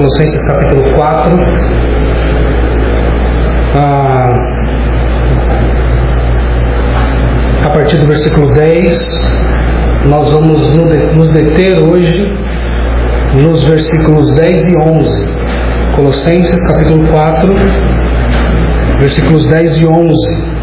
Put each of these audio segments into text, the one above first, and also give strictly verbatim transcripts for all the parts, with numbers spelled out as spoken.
Colossenses capítulo quatro. Ah, a partir do versículo dez, nós vamos nos deter hoje nos versículos dez e onze. Colossenses capítulo quatro, versículos dez e onze.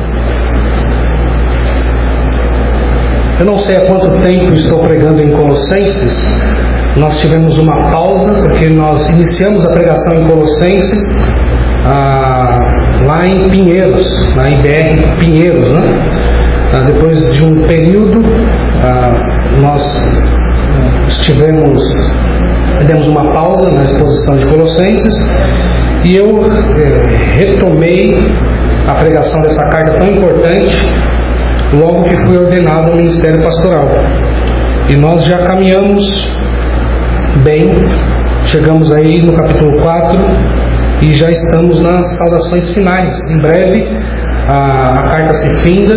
Eu não sei há quanto tempo estou pregando em Colossenses. Nós tivemos uma pausa porque nós iniciamos a pregação em Colossenses ah, lá em Pinheiros, na I B R Pinheiros, né? Ah, depois de um período, ah, nós estivemos, demos uma pausa na exposição de Colossenses e eu eh, retomei a pregação dessa carta tão importante logo que fui ordenado ao ministério pastoral. E nós já caminhamos bem, chegamos aí no capítulo quatro e já estamos nas saudações finais. Em breve a, a carta se finda,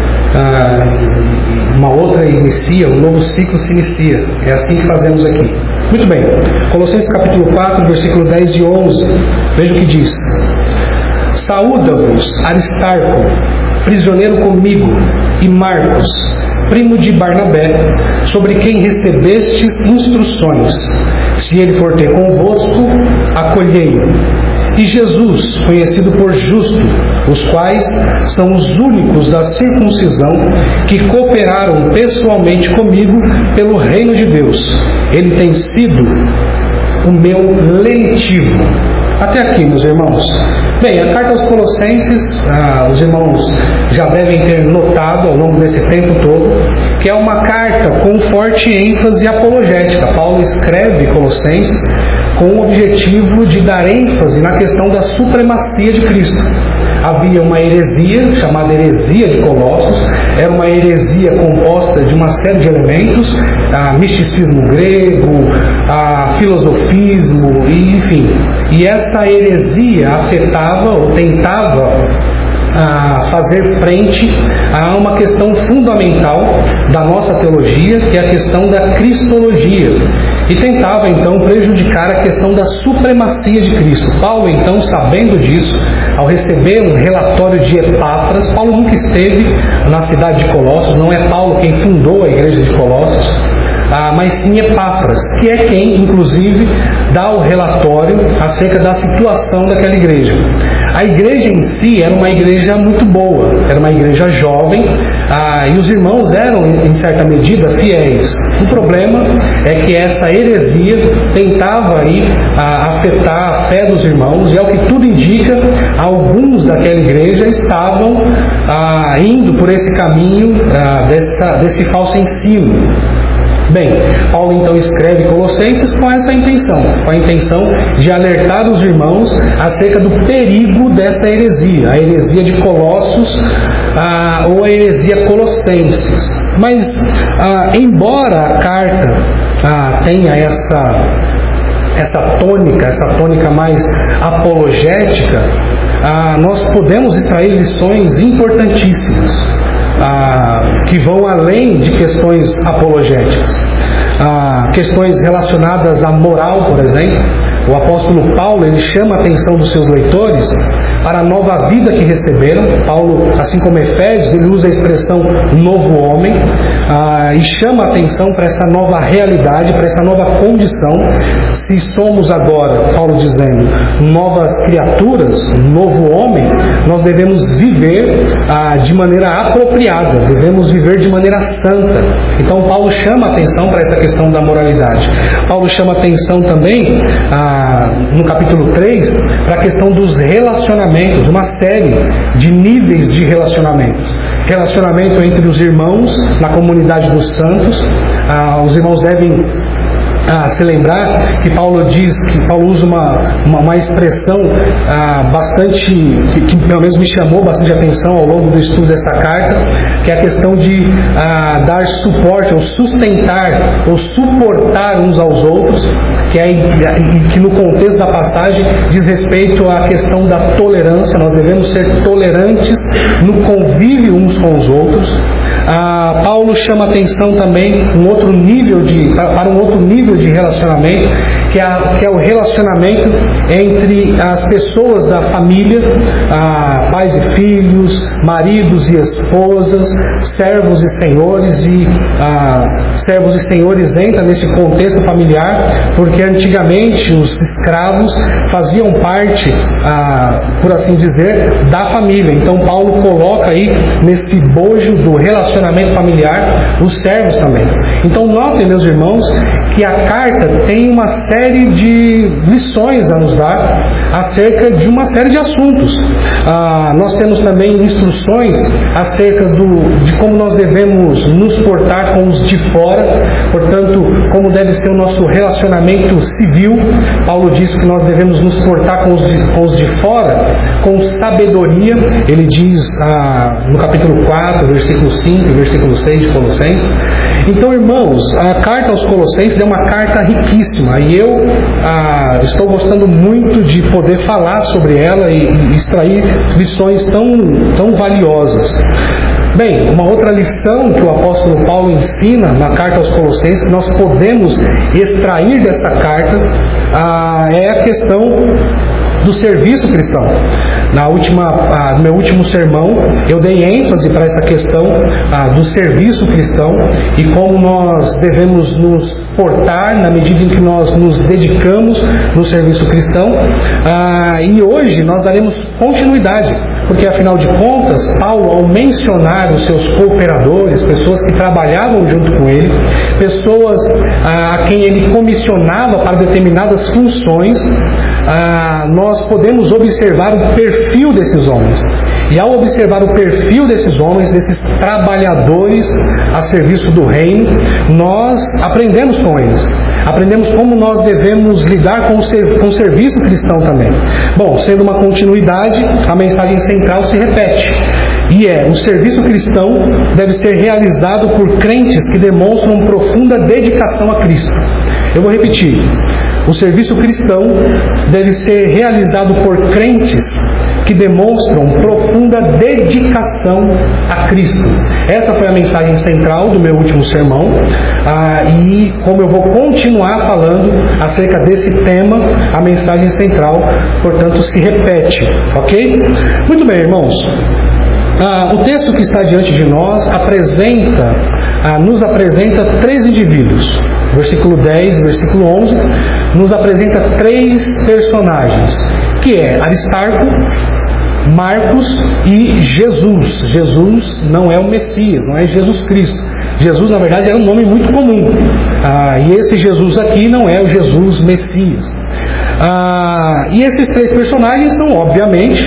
a, uma outra inicia, um novo ciclo se inicia. É assim que fazemos aqui. Muito bem, Colossenses capítulo quatro, versículo dez e onze. Veja o que diz: Saúda-vos Aristarco, prisioneiro comigo, e Marcos, primo de Barnabé, sobre quem recebestes instruções. Se ele for ter convosco, acolhei-o. E Jesus, conhecido por justo, os quais são os únicos da circuncisão que cooperaram pessoalmente comigo pelo reino de Deus. Ele tem sido o meu lenitivo. Até aqui, meus irmãos. Bem, a carta aos Colossenses, ah, os irmãos já devem ter notado ao longo desse tempo todo, que é uma carta com forte ênfase apologética. Paulo escreve Colossenses com o objetivo de dar ênfase na questão da supremacia de Cristo. Havia uma heresia, chamada heresia de Colossos. Era uma heresia composta de uma série de elementos, a misticismo grego, a filosofismo, e, enfim. E essa heresia afetava ou tentava a fazer frente a uma questão fundamental da nossa teologia, que é a questão da cristologia, e tentava então prejudicar a questão da supremacia de Cristo. Paulo, então, sabendo disso, ao receber um relatório de Epáfras, Paulo nunca esteve na cidade de Colossos, não é Paulo quem fundou a igreja de Colossos, ah, mas sim Epáfras, que é quem, inclusive, dá o relatório acerca da situação daquela igreja. A igreja em si era uma igreja muito boa, era uma igreja jovem, ah, e os irmãos eram, em certa medida, fiéis. O problema é que essa heresia tentava aí ah, afetar a fé dos irmãos, e ao que tudo indica, alguns daquela igreja estavam ah, indo por esse caminho ah, dessa, desse falso ensino. Bem, Paulo então escreve Colossenses com essa intenção, com a intenção de alertar os irmãos acerca do perigo dessa heresia, a heresia de Colossos ah, ou a heresia Colossenses. Mas, ah, embora a carta ah, tenha essa, essa tônica, essa tônica mais apologética, ah, nós podemos extrair lições importantíssimas. Ah, que vão além de questões apologéticas, ah, questões relacionadas à moral, por exemplo. O apóstolo Paulo, ele chama a atenção dos seus leitores para a nova vida que receberam. Paulo, assim como Efésios, ele usa a expressão novo homem, ah, e chama a atenção para essa nova realidade, para essa nova condição. Se somos agora, Paulo dizendo, novas criaturas, novo homem, nós devemos viver ah, de maneira apropriada, devemos viver de maneira santa. Então Paulo chama a atenção para essa questão da moralidade. Paulo chama a atenção também ah, no capítulo três para a questão dos relacionamentos, uma série de níveis de relacionamentos. Relacionamento entre os irmãos na comunidade dos santos. Ah, os irmãos devem Ah, se lembrar que Paulo diz, que Paulo usa uma, uma, uma expressão ah, bastante, que, que pelo menos me chamou bastante atenção ao longo do estudo dessa carta, que é a questão de ah, dar suporte, ou sustentar, ou suportar uns aos outros, que, é, que no contexto da passagem diz respeito à questão da tolerância. Nós devemos ser tolerantes no convívio uns com os outros. Ah, Paulo chama atenção também um outro nível de, para um outro nível de relacionamento, que é, que é o relacionamento entre as pessoas da família, ah, pais e filhos, maridos e esposas, servos e senhores, e ah, servos e senhores entra nesse contexto familiar, porque antigamente os escravos faziam parte, ah, por assim dizer, da família. Então Paulo coloca aí nesse bojo do relacionamento familiar os servos também. Então notem, meus irmãos, que a carta tem uma série de lições a nos dar acerca de uma série de assuntos. Ah, nós temos também instruções acerca do, de como nós devemos nos portar com os de fora, portanto, como deve ser o nosso relacionamento civil. Paulo diz que nós devemos nos portar com os de, com os de fora com sabedoria. Ele diz ah, no capítulo quatro, versículo cinco e versículo seis de Colossenses. Então, irmãos, a carta aos Colossenses é uma carta riquíssima, e eu ah, estou gostando muito de poder falar sobre ela e, e extrair lições tão, tão valiosas. Bem, uma outra lição que o apóstolo Paulo ensina na carta aos Colossenses, que nós podemos extrair dessa carta, ah, é a questão do serviço cristão. Na última, ah, no meu último sermão, eu dei ênfase para essa questão ah, do serviço cristão e como nós devemos nos portar na medida em que nós nos dedicamos no serviço cristão. Ah, e hoje nós daremos continuidade, porque afinal de contas, Paulo, ao mencionar os seus cooperadores, pessoas que trabalhavam junto com ele, pessoas ah, a quem ele comissionava para determinadas funções, ah, nós podemos observar o perfil desses homens. E ao observar o perfil desses homens, desses trabalhadores a serviço do reino, nós aprendemos com eles. Aprendemos como nós devemos lidar com o, ser, com o serviço cristão também. Bom, sendo uma continuidade, a mensagem central se repete. E é, o serviço cristão deve ser realizado por crentes que demonstram profunda dedicação a Cristo. Eu vou repetir. O serviço cristão deve ser realizado por crentes que demonstram profunda dedicação a Cristo. Essa foi a mensagem central do meu último sermão, ah, e como eu vou continuar falando acerca desse tema, a mensagem central, portanto, se repete, ok? Muito bem, irmãos. Ah, o texto que está diante de nós apresenta, ah, nos apresenta três indivíduos. Versículo dez, versículo onze, nos apresenta três personagens, que é Aristarco, Marcos e Jesus. Jesus não é o Messias, não é Jesus Cristo. Jesus, na verdade, era um nome muito comum. Ah, e esse Jesus aqui não é o Jesus Messias. Ah, e esses três personagens são, obviamente,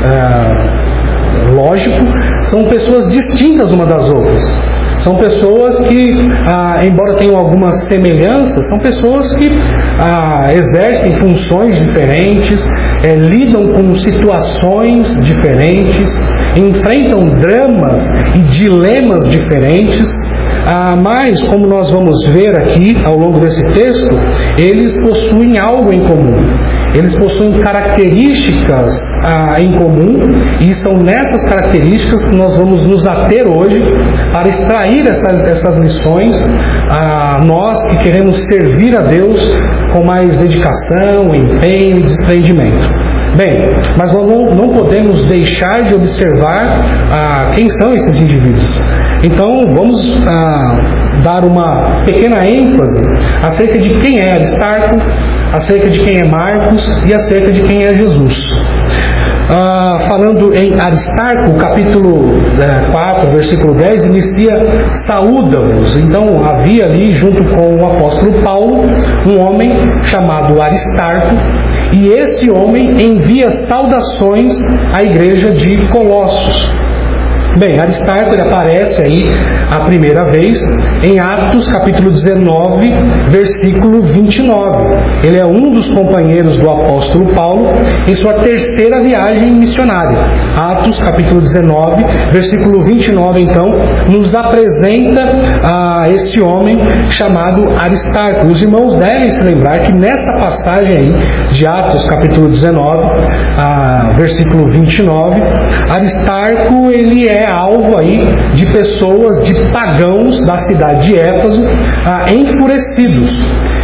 ah, lógico, são pessoas distintas uma das outras. São pessoas que, ah, embora tenham algumas semelhanças, são pessoas que ah, exercem funções diferentes, é, lidam com situações diferentes, enfrentam dramas e dilemas diferentes. Ah, mas, como nós vamos ver aqui ao longo desse texto, eles possuem algo em comum. Eles possuem características ah, em comum, e são nessas características que nós vamos nos ater hoje para extrair essas, essas lições, ah, nós que queremos servir a Deus com mais dedicação, empenho e desprendimento. Bem, mas nós não, não podemos deixar de observar ah, quem são esses indivíduos. Então vamos ah, dar uma pequena ênfase acerca de quem é Aristarco, acerca de quem é Marcos e acerca de quem é Jesus. Ah, falando em Aristarco, o capítulo quatro, versículo dez, inicia: saúda-vos. Então havia ali, junto com o apóstolo Paulo, um homem chamado Aristarco, e esse homem envia saudações à igreja de Colossos. Bem, Aristarco ele aparece aí a primeira vez em Atos capítulo dezenove, versículo vinte e nove. Ele é um dos companheiros do apóstolo Paulo em sua terceira viagem missionária. Atos capítulo dezenove, versículo vinte e nove, então, nos apresenta ah, esse homem chamado Aristarco. Os irmãos devem se lembrar que nessa passagem aí de Atos capítulo dezenove, ah, versículo vinte e nove, Aristarco ele é alvo aí de pessoas, de pagãos da cidade de Éfeso, ah, enfurecidos.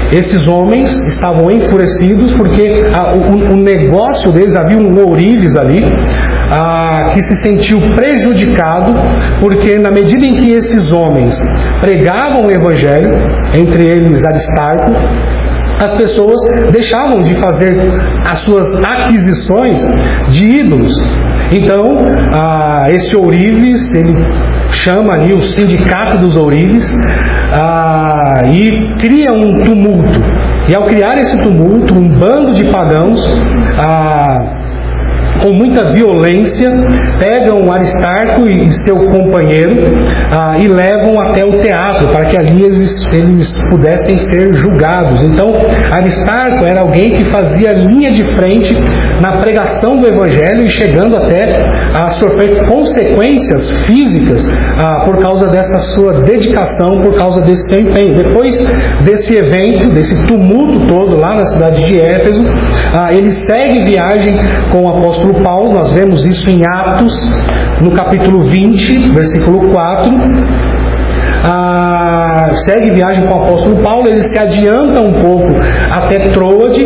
Esses homens estavam enfurecidos porque ah, o, o negócio deles, havia um ourives ali, ah, que se sentiu prejudicado, porque na medida em que esses homens pregavam o Evangelho, entre eles Aristarco, as pessoas deixavam de fazer as suas aquisições de ídolos. Então, ah, esse ourives, ele chama ali o sindicato dos ourives ah, e cria um tumulto. E ao criar esse tumulto, um bando de pagãos, ah, com muita violência, pegam Aristarco e seu companheiro ah, e levam até o teatro, para que ali eles, eles pudessem ser julgados. Então, Aristarco era alguém que fazia linha de frente na pregação do Evangelho e chegando até a sofrer consequências físicas ah, por causa dessa sua dedicação, por causa desse seu empenho. Depois desse evento, desse tumulto todo lá na cidade de Éfeso, ah, ele segue viagem com o apóstolo Paulo. Nós vemos isso em Atos, no capítulo vinte, versículo quatro. Ah, segue viagem com o apóstolo Paulo, ele se adianta um pouco até Troade,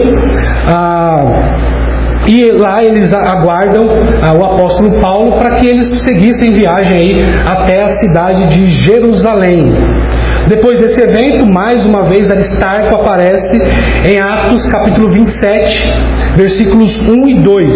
ah, e lá eles aguardam ah, o apóstolo Paulo para que eles seguissem viagem aí até a cidade de Jerusalém. Depois desse evento, mais uma vez Aristarco aparece em Atos capítulo vinte e sete, versículos um e dois.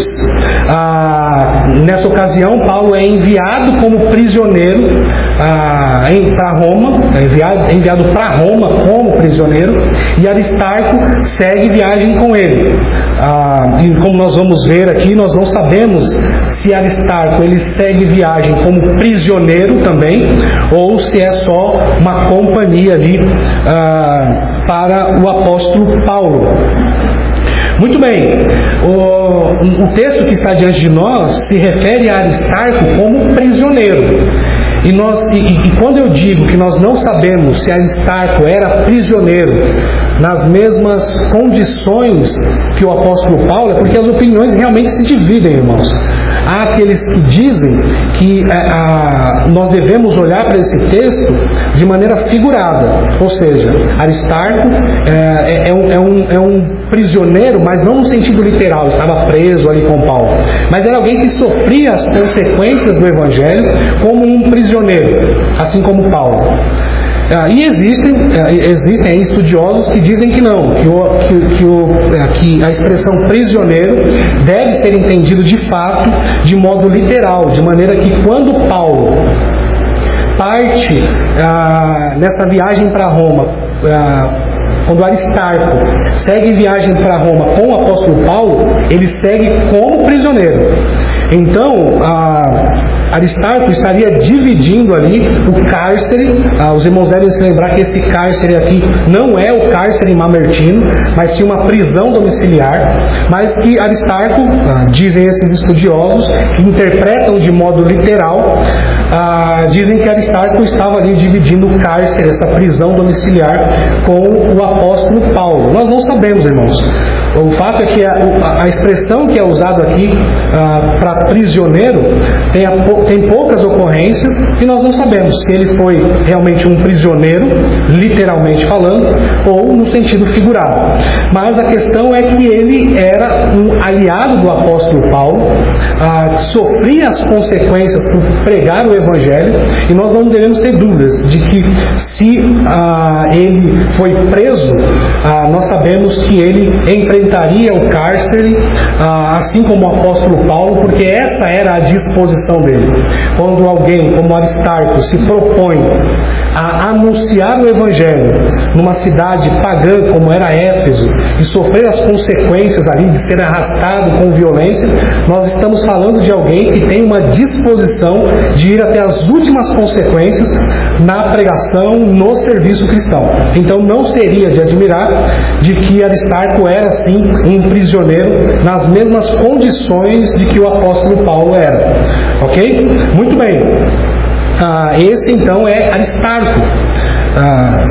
Ah, nessa ocasião, Paulo é enviado como prisioneiro ah, para Roma, é enviado, enviado para Roma como prisioneiro, e Aristarco segue viagem com ele. Ah, e como nós vamos ver aqui, nós não sabemos se Aristarco ele segue viagem como prisioneiro também, ou se é só uma companhia ali ah, para o apóstolo Paulo. Muito bem, o, o texto que está diante de nós se refere a Aristarco como prisioneiro. E, nós, e, e quando eu digo que nós não sabemos se Aristarco era prisioneiro nas mesmas condições que o apóstolo Paulo, é porque as opiniões realmente se dividem, irmãos. Há aqueles que dizem que a, a, nós devemos olhar para esse texto de maneira figurada, ou seja, Aristarco é, é, um, é, um, é um prisioneiro, mas não no sentido literal, estava preso ali com Paulo, mas era alguém que sofria as consequências do Evangelho como um prisioneiro, assim como Paulo. Ah, e existem, ah, existem estudiosos que dizem que não, que, o, que, que, o, que a expressão prisioneiro deve ser entendido de fato de modo literal, de maneira que quando Paulo parte ah, nessa viagem para Roma, ah, quando Aristarco segue viagem para Roma com o apóstolo Paulo, ele segue como prisioneiro. Então, ah, Aristarco estaria dividindo ali o cárcere. Ah, os irmãos devem se lembrar que esse cárcere aqui não é o cárcere mamertino, mas sim uma prisão domiciliar, mas que Aristarco, ah, dizem esses estudiosos, que interpretam de modo literal, ah, dizem que Aristarco estava ali dividindo o cárcere, essa prisão domiciliar, com o apóstolo Paulo. Nós não sabemos, irmãos. O fato é que a, a expressão que é usada aqui ah, para prisioneiro tem, a, tem poucas ocorrências e nós não sabemos se ele foi realmente um prisioneiro, literalmente falando, ou no sentido figurado. Mas a questão é que ele era um aliado do apóstolo Paulo, ah, que sofria as consequências por pregar o Evangelho, e nós não devemos ter dúvidas de que se ah, ele foi preso, ah, nós sabemos que ele enfrentaria o cárcere, ah, assim como o apóstolo Paulo, porque essa era a disposição dele. Quando alguém como Aristarco se propõe a anunciar o Evangelho numa cidade pagã como era Éfeso e sofrer as consequências ali de ser arrastado com violência, nós estamos falando de alguém que tem uma disposição de ir até as últimas consequências na pregação, no serviço cristão. Então não seria de admirar de que Aristarco era assim um prisioneiro nas mesmas condições de que o apóstolo Paulo era. Ok? Muito bem. Ah, esse então é Aristarco. Ah,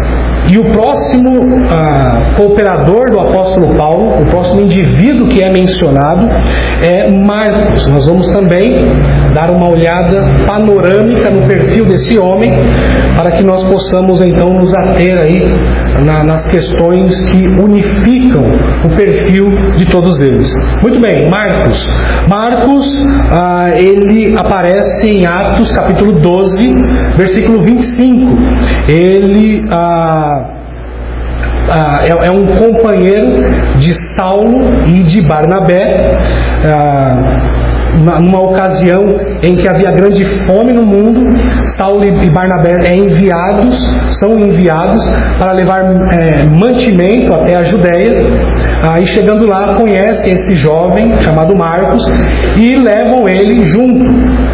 E o próximo ah, cooperador do apóstolo Paulo, o próximo indivíduo que é mencionado é Marcos. Nós vamos também dar uma olhada panorâmica no perfil desse homem, para que nós possamos então nos ater aí na, nas questões que unificam o perfil de todos eles. Muito bem, Marcos. Marcos, ah, ele aparece em Atos capítulo doze, versículo vinte e cinco. Ele ah, ah, é, é um companheiro de Saulo e de Barnabé, ah, numa ocasião em que havia grande fome no mundo. Saulo e Barnabé é enviados, são enviados para levar é, mantimento até a Judéia. Aí ah, chegando lá, conhecem esse jovem chamado Marcos e levam ele junto.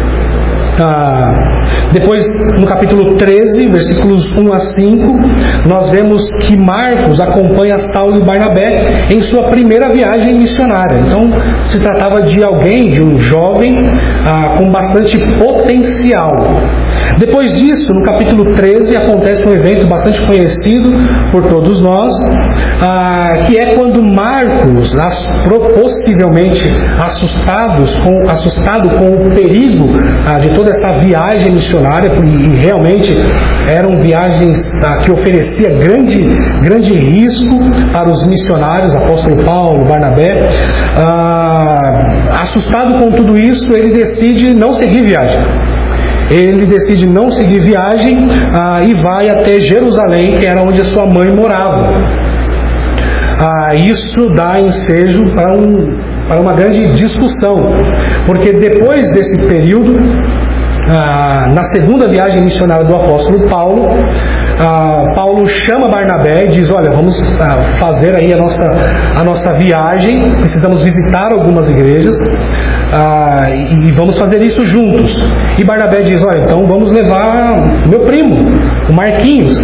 Ah, depois, no capítulo treze, versículos um a cinco, nós vemos que Marcos acompanha Saulo e Barnabé em sua primeira viagem missionária. Então, se tratava de alguém, de um jovem ah, com bastante potencial. Depois disso, no capítulo treze, acontece um evento bastante conhecido por todos nós, ah, que é quando Marcos, possivelmente assustados com, assustado com o perigo ah, de toda essa viagem missionária, e realmente eram viagens ah, que oferecia grande, grande risco para os missionários, apóstolo Paulo, Barnabé, ah, assustado com tudo isso, ele decide não seguir viagem. Ele decide não seguir viagem ah, e vai até Jerusalém, que era onde a sua mãe morava. Ah, isso dá ensejo para, um, para uma grande discussão, porque depois desse período, ah, na segunda viagem missionária do apóstolo Paulo, ah, Paulo chama Barnabé e diz: olha, vamos ah, fazer aí a nossa, a nossa viagem, precisamos visitar algumas igrejas. Ah, e vamos fazer isso juntos. E Barnabé diz: olha, então vamos levar meu primo, o Marquinhos.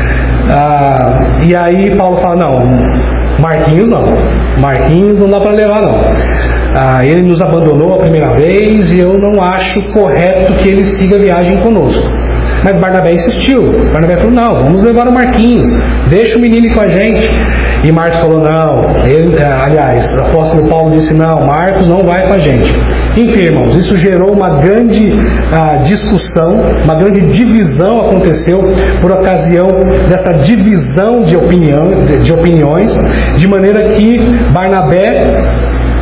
Ah, e aí Paulo fala: não, Marquinhos não, Marquinhos não dá para levar não. Ah, ele nos abandonou a primeira vez e eu não acho correto que ele siga a viagem conosco. Mas Barnabé insistiu. Barnabé falou: não, vamos levar o Marquinhos, deixa o menino ir com a gente. E Marcos falou: não, ele, aliás, o apóstolo Paulo disse: não, Marcos não vai com a gente. Enfim, irmãos, isso gerou uma grande ah, discussão, uma grande divisão aconteceu por ocasião dessa divisão de, opinião, de, de opiniões, de maneira que Barnabé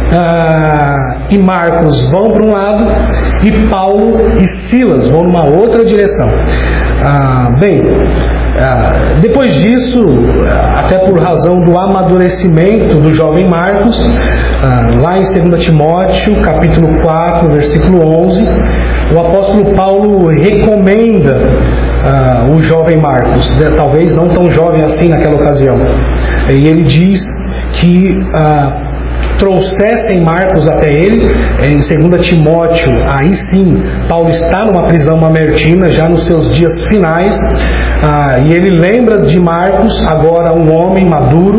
Ah, e Marcos vão para um lado e Paulo e Silas vão numa outra direção. Ah, bem, ah, depois disso, até por razão do amadurecimento do jovem Marcos, ah, lá em segunda Timóteo, capítulo quatro, versículo onze, o apóstolo Paulo recomenda ah, o jovem Marcos, talvez não tão jovem assim naquela ocasião, e ele diz que ah, trouxessem Marcos até ele. Em segunda Timóteo, aí sim, Paulo está numa prisão mamertina, já nos seus dias finais, ah, e ele lembra de Marcos, agora um homem maduro,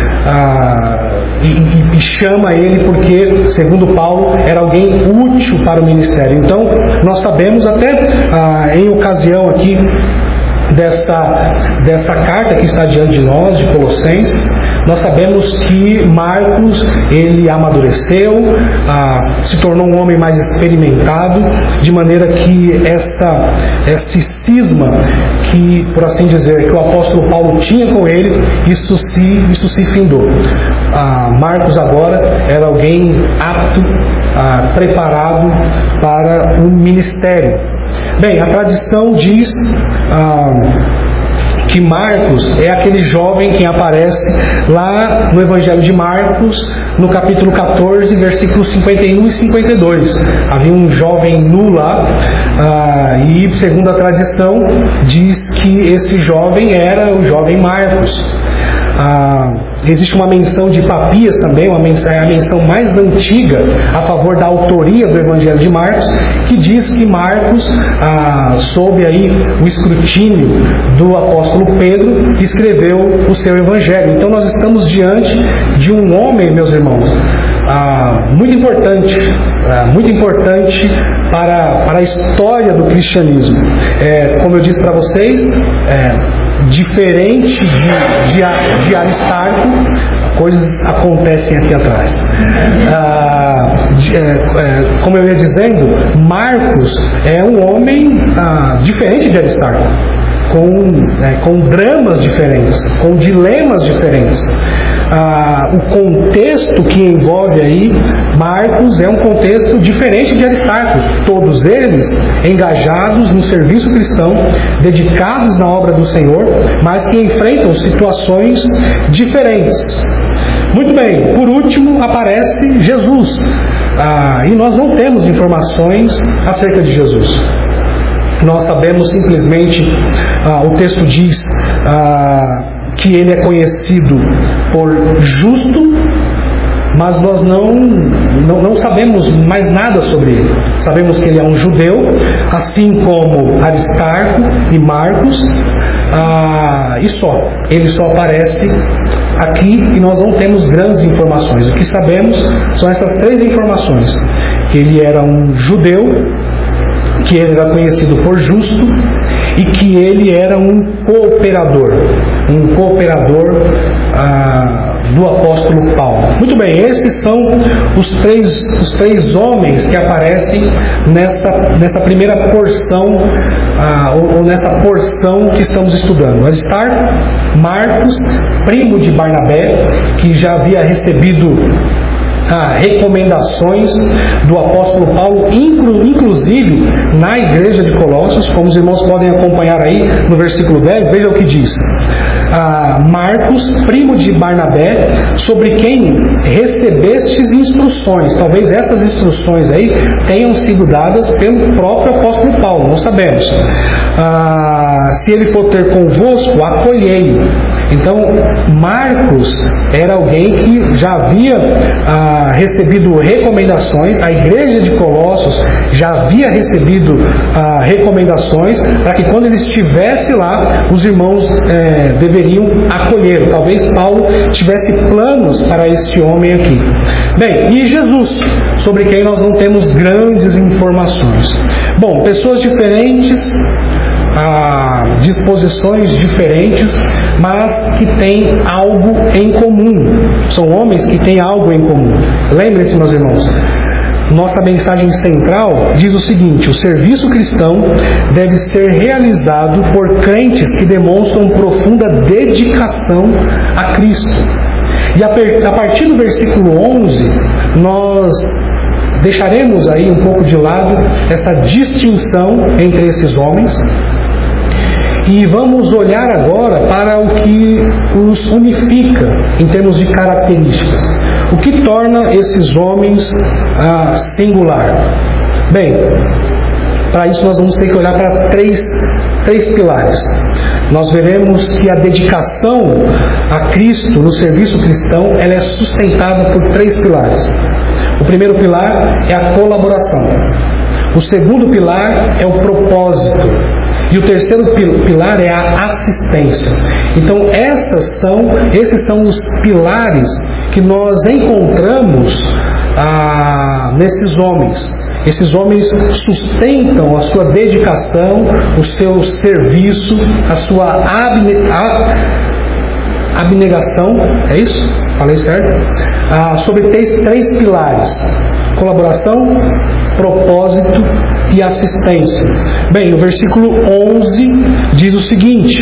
ah, e, e chama ele porque, segundo Paulo, era alguém útil para o ministério. Então, nós sabemos até ah, em ocasião aqui Dessa, dessa carta que está diante de nós, de Colossenses, nós sabemos que Marcos, ele amadureceu, ah, se tornou um homem mais experimentado, de maneira que esta, este cisma que, por assim dizer, que o apóstolo Paulo tinha com ele, isso se, isso se findou. Ah, Marcos agora era alguém apto, ah, preparado para o ministério. Bem, a tradição diz ah, que Marcos é aquele jovem que aparece lá no Evangelho de Marcos, no capítulo catorze, versículos cinquenta e um e cinquenta e dois. Havia um jovem nu lá, ah, e segundo a tradição diz que esse jovem era o jovem Marcos. Ah, existe uma menção de Papias também, uma menção, é a menção mais antiga a favor da autoria do Evangelho de Marcos, que diz que Marcos, ah, sob aí o escrutínio do apóstolo Pedro, escreveu o seu Evangelho. Então nós estamos diante de um homem, meus irmãos, ah, muito importante, ah, muito importante para, para a história do cristianismo. É, como eu disse para vocês, é, diferente de, de, de Aristarco. Coisas acontecem aqui atrás. Ah, de, é, é, como eu ia dizendo, Marcos é um homem ah, diferente de Aristarco, com, é, com dramas diferentes, com dilemas diferentes. Ah, o contexto que envolve aí Marcos é um contexto diferente de Aristarco. Todos eles engajados no serviço cristão, dedicados na obra do Senhor, mas que enfrentam situações diferentes. Muito bem, por último aparece Jesus. Ah, e nós não temos informações acerca de Jesus. Nós sabemos simplesmente, ah, o texto diz ah, que ele é conhecido por justo, mas nós não, não, não sabemos mais nada sobre ele. Sabemos que ele é um judeu, assim como Aristarco e Marcos, ah, e só. Ele só aparece aqui e nós não temos grandes informações. O que sabemos são essas três informações: que ele era um judeu, que ele era conhecido por justo e que ele era um cooperador, um cooperador ah, do apóstolo Paulo. Muito bem, esses são os três, os três homens que aparecem nessa, nessa primeira porção, ah, ou, ou nessa porção que estamos estudando. Aristarco, Marcos, primo de Barnabé, que já havia recebido Ah, recomendações do apóstolo Paulo, inclu, inclusive na igreja de Colossos, como os irmãos podem acompanhar aí no versículo dez, veja o que diz. Ah, Marcos, primo de Barnabé, sobre quem recebestes instruções. Talvez essas instruções aí tenham sido dadas pelo próprio apóstolo Paulo, não sabemos. Ah, se ele for ter convosco, acolhei-o. Então, Marcos era alguém que já havia ah, recebido recomendações, a igreja de Colossos já havia recebido ah, recomendações para que quando ele estivesse lá, os irmãos eh, deveriam acolhê-lo. Talvez Paulo tivesse planos para este homem aqui. Bem, e Jesus, sobre quem nós não temos grandes informações. Bom, pessoas diferentes, a disposições diferentes, mas que têm algo em comum. São homens que têm algo em comum. Lembrem-se, meus irmãos, nossa mensagem central diz o seguinte: o serviço cristão deve ser realizado por crentes que demonstram profunda dedicação a Cristo. E a partir do versículo onze, nós deixaremos aí um pouco de lado essa distinção entre esses homens e vamos olhar agora para o que os unifica em termos de características. O que torna esses homens ah, singular? Bem, para isso nós vamos ter que olhar para três, três pilares. Nós veremos que a dedicação a Cristo no serviço cristão ela é sustentada por três pilares. O primeiro pilar é a colaboração. O segundo pilar é o propósito. E o terceiro pilar é a assistência. Então essas são, esses são os pilares que nós encontramos ah, nesses homens. Esses homens sustentam a sua dedicação, o seu serviço, a sua abnegação, é isso? Falei certo? Ah, sobre três, três pilares: colaboração, propósito e assistência. Bem, o versículo onze diz o seguinte: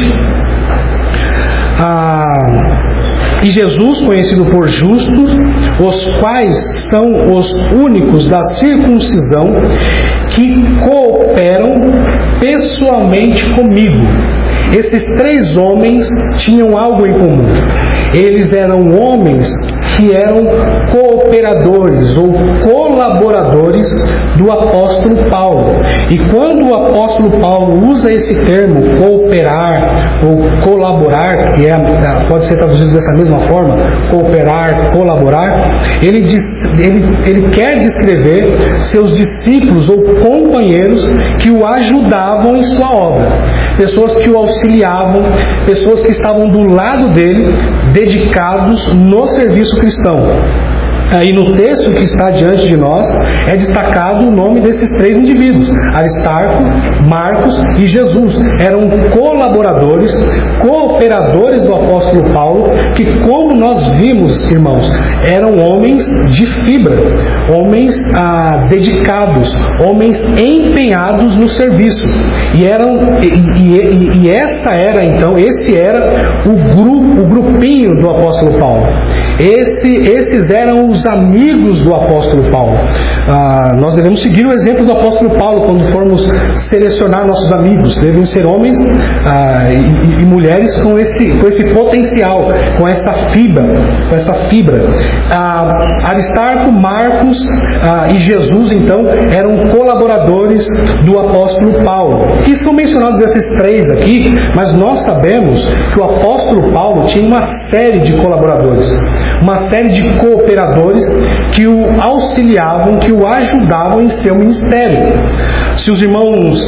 ah, e Jesus, conhecido por justos, os quais são os únicos da circuncisão que cooperam pessoalmente comigo. Esses três homens tinham algo em comum. Eles eram homens que eram cooperadores ou colaboradores do apóstolo Paulo. E quando o apóstolo Paulo usa esse termo, cooperar ou colaborar, que é, pode ser traduzido dessa mesma forma, cooperar, colaborar, ele, diz, ele, ele quer descrever seus discípulos ou companheiros que o ajudavam em sua obra. Pessoas que o auxiliavam, pessoas que estavam do lado dele, dedicados no serviço cristão. E no texto que está diante de nós é destacado o nome desses três indivíduos: Aristarco, Marcos e Jesus. Eram colaboradores, cooperadores do apóstolo Paulo, que, como nós vimos, irmãos, eram homens de fibra, homens ah, dedicados, homens empenhados no serviço. E eram e, e, e essa era então, esse era o grupo, o grupinho do apóstolo Paulo. Esse, esses eram os amigos do apóstolo Paulo. Ah, nós devemos seguir o exemplo do apóstolo Paulo quando formos selecionar nossos amigos. Devem ser homens ah, e, e mulheres com esse, com esse potencial, com essa fibra, com essa fibra. Ah, Aristarco, Marcos ah, e Jesus, então, eram colaboradores do apóstolo Paulo. E são mencionados esses três aqui, mas nós sabemos que o apóstolo Paulo tinha uma série de colaboradores, uma série de cooperadores que o auxiliavam, que o ajudavam em seu ministério. Se os irmãos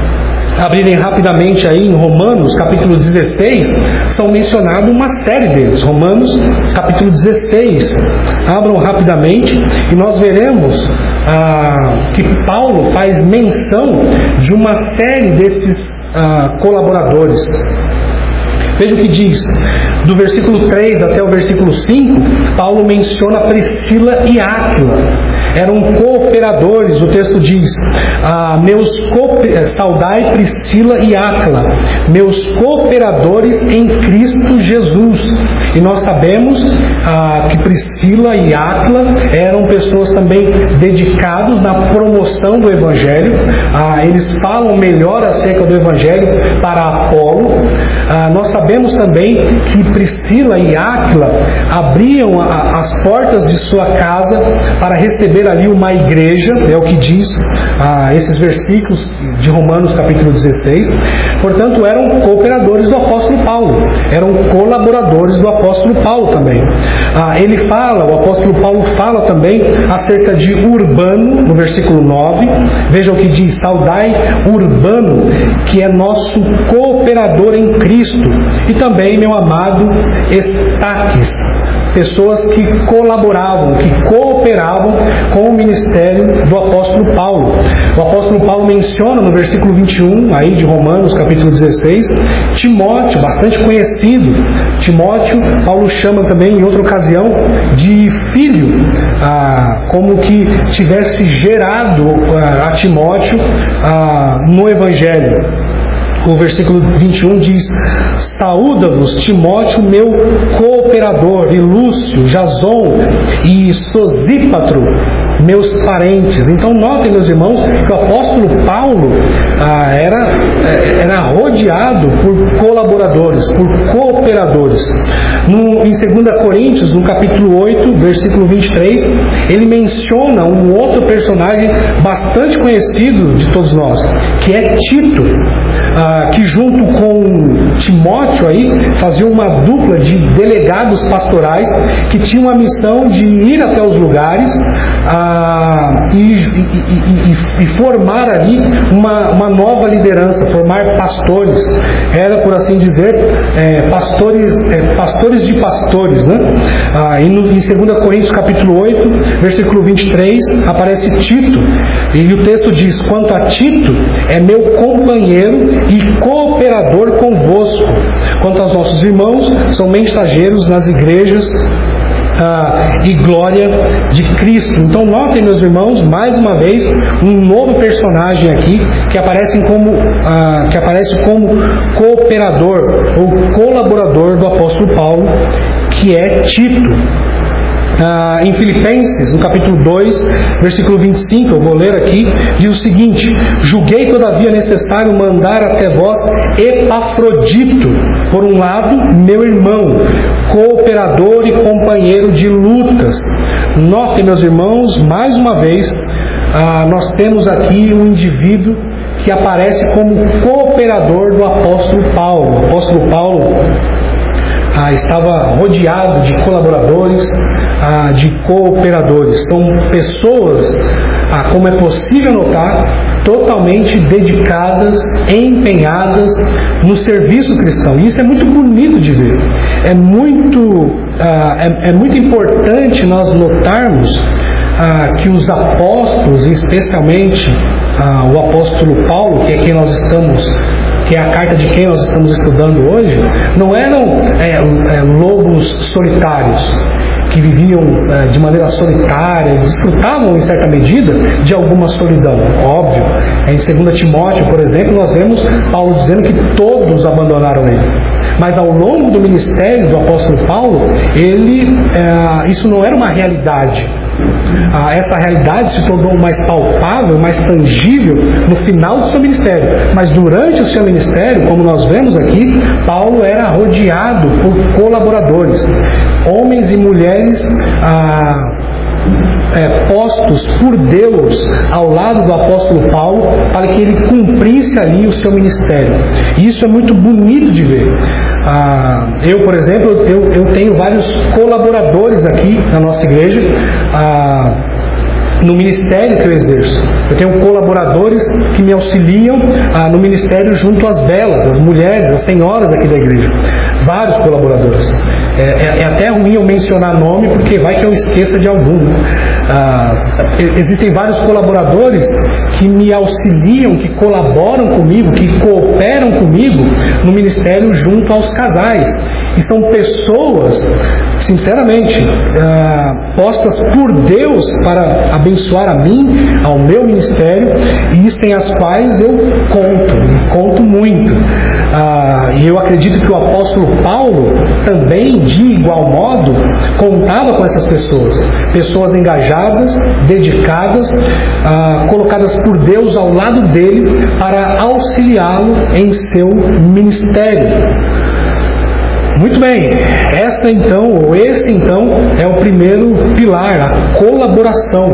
abrirem rapidamente aí em Romanos, capítulo dezesseis, são mencionados uma série deles. Romanos, capítulo dezesseis. Abram rapidamente e nós veremos ah, que Paulo faz menção de uma série desses ah, colaboradores. Veja o que diz. Do versículo três até o versículo cinco, Paulo menciona Priscila e Áquila. Eram cooperadores, o texto diz: ah, meus cooper... saudai Priscila e Áquila, meus cooperadores em Cristo Jesus. E nós sabemos ah, que Priscila e Áquila eram pessoas também dedicadas na promoção do Evangelho. Ah, eles falam melhor acerca do Evangelho para Apolo. Ah, nós sabemos também que Priscila e Áquila abriam a, as portas de sua casa para receber ali uma igreja, é o que diz ah, esses versículos de Romanos capítulo dezesseis. Portanto, eram cooperadores do apóstolo Paulo, eram colaboradores do apóstolo Paulo também. Ah, ele fala, o apóstolo Paulo fala também acerca de Urbano, no versículo nove. Veja o que diz: saudai Urbano, que é nosso cooperador em Cristo, e também meu amado Estaques. Pessoas que colaboravam, que cooperavam com o ministério do apóstolo Paulo. O apóstolo Paulo menciona no versículo vinte e um, aí de Romanos, capítulo dezesseis, Timóteo, bastante conhecido. Timóteo, Paulo chama também em outra ocasião de filho, ah, como que tivesse gerado ah, a Timóteo ah, no Evangelho. O versículo vinte e um diz: saúda-vos Timóteo, meu cooperador, e Lúcio, Jason e Sosípatro, meus parentes. Então notem, meus irmãos, que o apóstolo Paulo ah, era, era rodeado por colaboradores, por cooperadores. No, em dois Coríntios, no capítulo oito, versículo vinte e três, ele menciona um outro personagem bastante conhecido de todos nós, que é Tito, ah, que junto com Timóteo aí, fazia uma dupla de delegados pastorais que tinham a missão de ir até os lugares ah, e, e, e, e formar ali uma, uma nova liderança, formar pastores. Era, por assim dizer, é, pastores, é, pastores de pastores, né? Ah, e no, em dois Coríntios capítulo oito, versículo vinte e três, aparece Tito, e o texto diz: quanto a Tito, é meu companheiro e cooperador convosco. Quanto aos nossos irmãos, são mensageiros nas igrejas Ah, e glória de Cristo. Então notem, meus irmãos, mais uma vez um novo personagem aqui que aparece como, ah, que aparece como cooperador ou colaborador do apóstolo Paulo, que é Tito. Ah, em Filipenses, no capítulo dois, versículo vinte e cinco, eu vou ler aqui, diz o seguinte: julguei todavia necessário mandar até vós Epafrodito, por um lado, meu irmão, cooperador e companheiro de lutas. Notem, meus irmãos, mais uma vez, ah, nós temos aqui um indivíduo que aparece como cooperador do apóstolo Paulo. O apóstolo Paulo Ah, estava rodeado de colaboradores, ah, de cooperadores. São pessoas, ah, como é possível notar, totalmente dedicadas, empenhadas no serviço cristão. E isso é muito bonito de ver. É muito ah, é, é muito importante nós notarmos ah, que os apóstolos, especialmente ah, o apóstolo Paulo, que é quem nós estamos, que é a carta de quem nós estamos estudando hoje, não eram é, é, lobos solitários, que viviam é, de maneira solitária, desfrutavam em certa medida de alguma solidão, óbvio. Em segunda Timóteo, por exemplo, nós vemos Paulo dizendo que todos abandonaram ele. Mas ao longo do ministério do apóstolo Paulo, ele, é, isso não era uma realidade. Ah, essa realidade se tornou mais palpável, mais tangível no final do seu ministério. Mas durante o seu ministério, como nós vemos aqui, Paulo era rodeado por colaboradores, homens e mulheres ah, é, postos por Deus ao lado do apóstolo Paulo para que ele cumprisse ali o seu ministério. E isso é muito bonito de ver. Ah, eu, por exemplo, eu, eu tenho vários colaboradores aqui na nossa igreja, ah, no ministério que eu exerço. Eu tenho colaboradores que me auxiliam ah, no ministério junto às belas, as mulheres, as senhoras aqui da igreja. Vários colaboradores. É, é, é até ruim eu mencionar nome, porque vai que eu esqueça de algum. Né? Ah, existem vários colaboradores que me auxiliam, que colaboram comigo, que cooperam comigo no ministério junto aos casais. E são pessoas, sinceramente, ah, postas por Deus para abençoar a mim, ao meu ministério, e sem as quais eu conto, conto muito. Ah, e eu acredito que o apóstolo Paulo também, de igual modo, contava com essas pessoas. Pessoas engajadas, dedicadas, ah, colocadas por Deus ao lado dele para auxiliá-lo em seu ministério. Muito bem, essa então, ou esse então, é o primeiro pilar, a colaboração.